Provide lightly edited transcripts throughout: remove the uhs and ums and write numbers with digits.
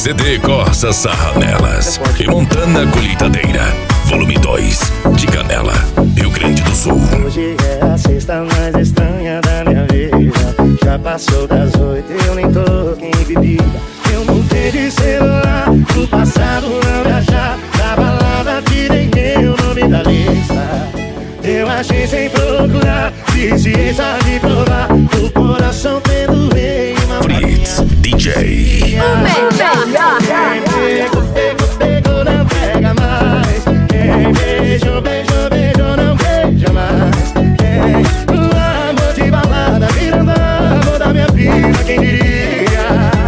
CD Corsa Sarra Nelas e Montana Colheitadeira, volume 2, de Canela, Rio Grande do Sul. Hoje é a sexta mais estranha da minha vida. Já passou das 8, eu nem toquei em bebida. Eu mudei de celular, no passado não me achar. Da balada tirei meu nome da lista. Eu achei sem procurar, ciência de provar. O coração tendo em uma Fritz, DJ. O melhor. Pegou, não pega mais. Quem beijou, não beija mais. Quem o amor de balada virando amor da minha vida, quem diria?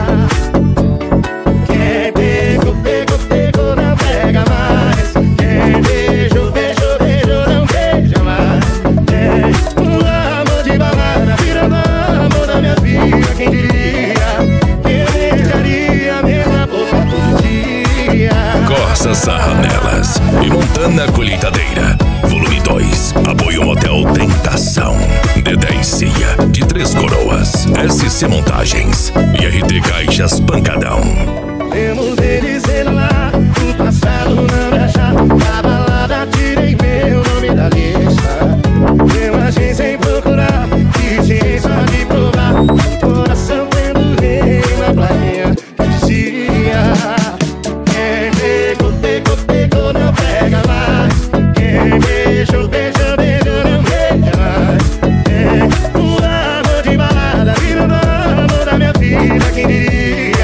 Quem pegou, não pega mais. Quem beijou, não beija mais. Quem o amor de balada virando amor da minha vida, quem diria? Quem beijaria a mesma boca todo dia? Corsa Sarra Nelas e Montana Colheitadeira, volume 2. Apoio Motel Tentação, D10 Cia, de Três Coroas, SC Montagens e RT Caixas Pancadão. Eu mudei de celular, no passado não me achar. Da balada tirei meu nome da lista. Eu achei sem procurar, ciência de provar. Coração tendo rei na plaquinha que dizia: quem pegou, não pega mais. Quem beijou, não beija mais. Quem o amor de balada virando amor da minha vida, quem diria?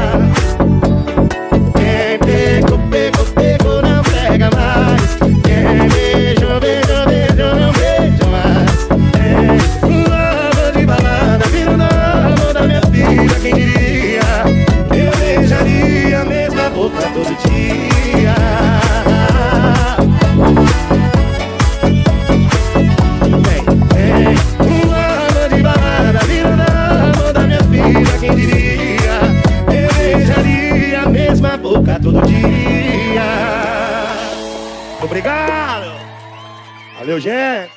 Quem pegou, não pega mais. Quem beijou, não beija mais. Quem o amor de balada virando amor da minha vida, quem diria? Eu beijaria a mesma boca todo dia. O amor de balada virando amor da minha vida, quem diria? Eu beijaria a mesma boca todo dia. Obrigado. Valeu, gente.